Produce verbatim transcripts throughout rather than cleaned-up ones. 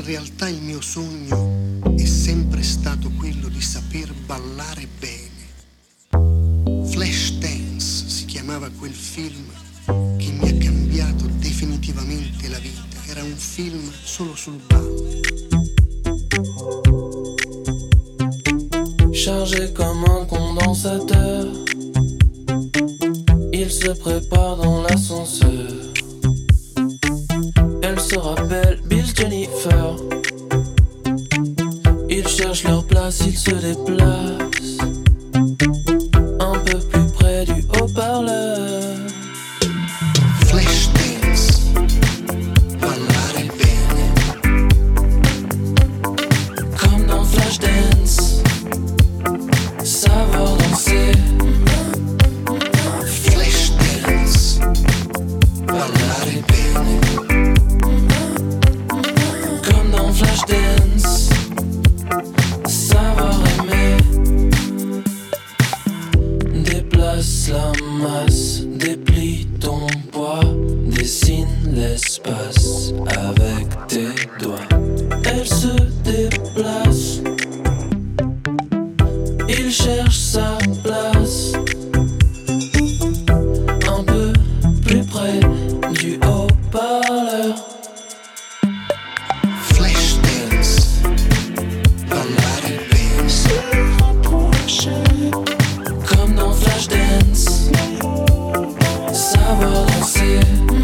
in realtà il mio sogno è sempre stato quello di saper ballare bene. Flashdance si chiamava quel film che mi ha cambiato definitivamente la vita. Era un film solo sul ballo. Chargé comme un condensateur, il se prépare dans l'ascenseur. Elle se rappelle Bill Jennifer. Ils cherchent leur place, ils se déplacent un peu plus près du haut-parleur. Flashdance, ballare bene. Comme dans Flashdance, savoir danser. Flashdance, ballare bene. Comme dans Flashdance, savoir aimer. Déplace la masse, déplie ton poids, dessine l'espace avec tes doigts. Elle se déplace, il cherche sa place, un peu plus près du haut-parleur. Flashdance, ballare bene. Comme dans Flashdance, savoir danser.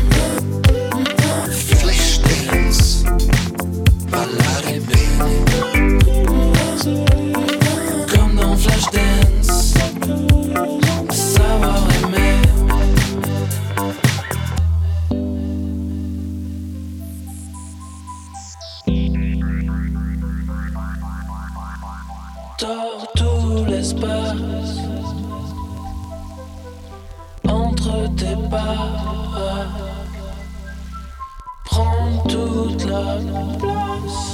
Flashdance, ballare bene. Comme dans Flashdance, savoir aimer. Tords tout l'espace entre tes pas. Prends toute la place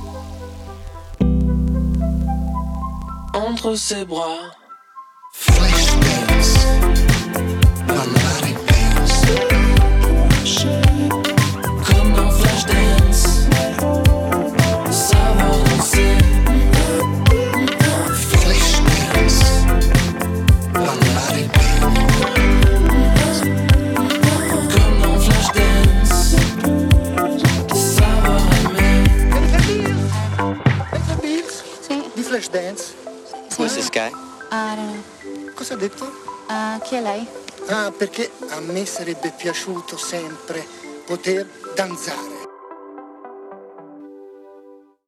entre ses bras. Flashdance, ballare bene. Comme dans Flashdance, savoir danser. Flashdance, ballare bene. Comme dans Flashdance, savoir aimer. Entra Bills Sì. di Flashdance. Who's this guy? Ah, no, no. Cosa ha detto? Ah, chi è lei? Ah, perché a me sarebbe piaciuto sempre poter danzare.